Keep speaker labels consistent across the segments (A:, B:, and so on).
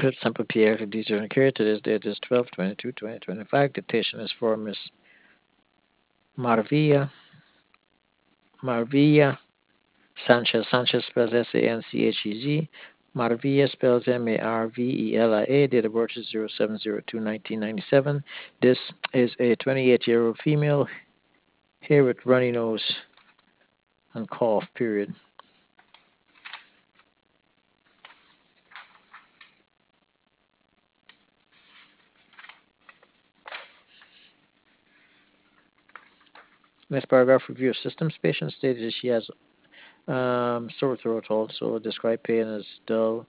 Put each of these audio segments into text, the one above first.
A: Sample Pierre Dieter Care. Today's date is 12/22/2025. Dictation is for Miss Marvia. Marvia Sanchez. Sanchez spells Sanchez. Marvia spells Marvelia. Date of birth is 07/02/1997. This is a 28-year-old female here with runny nose and cough, period. Next paragraph, review of systems. Patient stated that she has sore throat also. Describe pain as dull,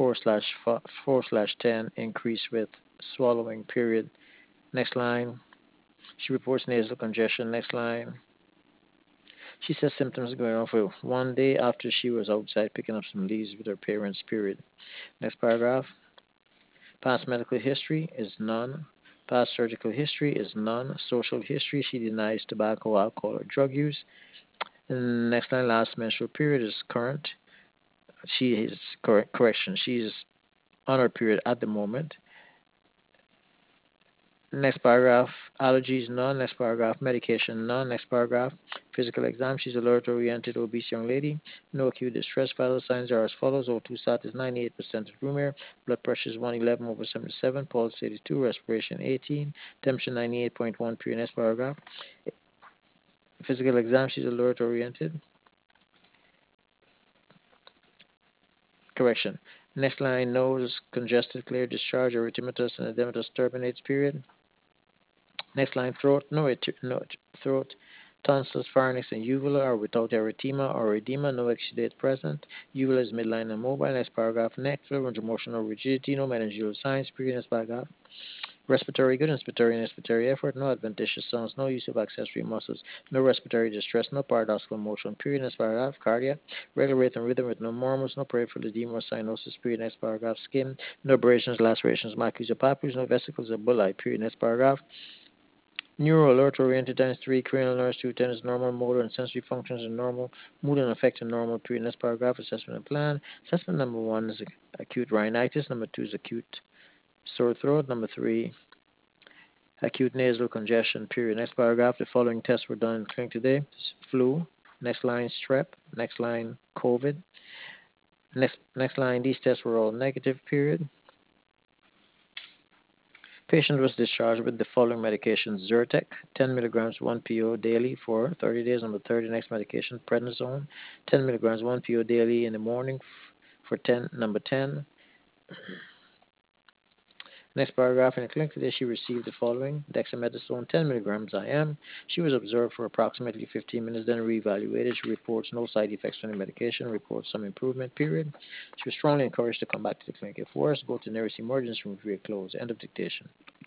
A: 4/10, increase with swallowing, period. Next line. She reports nasal congestion. Next line. She says symptoms going on for 1 day after she was outside picking up some leaves with her parents, period. Next paragraph. Past medical history is none. Past surgical history is none. Social history, she denies tobacco, alcohol, or drug use. And next line, last menstrual period is current. She is correction. She is on her period at the moment. Next paragraph, allergies none. Next paragraph, medication none. Next paragraph, physical exam. She's alert oriented, obese young lady. No acute distress. Vital signs are as follows: O2 sat is 98% at room air. Blood pressure is 111/77. Pulse 82. Respiration 18. Temperature 98.1 period. Next paragraph, physical exam. She's alert oriented. Correction. Next line, nose congested, clear discharge, erythematous and edematous turbinates, period. Next line, throat, no throat, tonsils, pharynx, and uvula are without erythema or edema, no exudate present. Uvula is midline and mobile. Next paragraph, neck, fluid, emotional rigidity, no meningeal signs, period. Next paragraph. Respiratory good, inspiratory and expiratory effort, no adventitious sounds, no use of accessory muscles, no respiratory distress, no paradoxical motion, period. Next paragraph, cardiac, regular rate and rhythm with no murmurs, no peripheral edema or cyanosis, period. Next paragraph, skin, no abrasions, lacerations, macules or papules, no vesicles or bulli, period. Next paragraph, neural alert oriented times 3, cranial nerves 210 is normal, motor and sensory functions are normal, mood and affect are normal, period. Next paragraph, assessment and plan. Assessment number 1 is acute rhinitis, number 2 is acute sore throat, number 3 acute nasal congestion, period. Next paragraph, the following tests were done in clinic today. Flu, next line strep, next line COVID, next line these tests were all negative, period. Patient was discharged with the following medications: Zyrtec, 10 milligrams 1 PO daily for 30 days. Number 30, next medication, prednisone, 10 milligrams 1 PO daily in the morning for 10. Number 10, next paragraph, in the clinic today, she received the following: dexamethasone, 10 milligrams IM. She was observed for approximately 15 minutes, then reevaluated. She reports no side effects from the medication, reports some improvement, period. She was strongly encouraged to come back to the clinic. If worse, go to nearest emergency room if you're closed. End of dictation.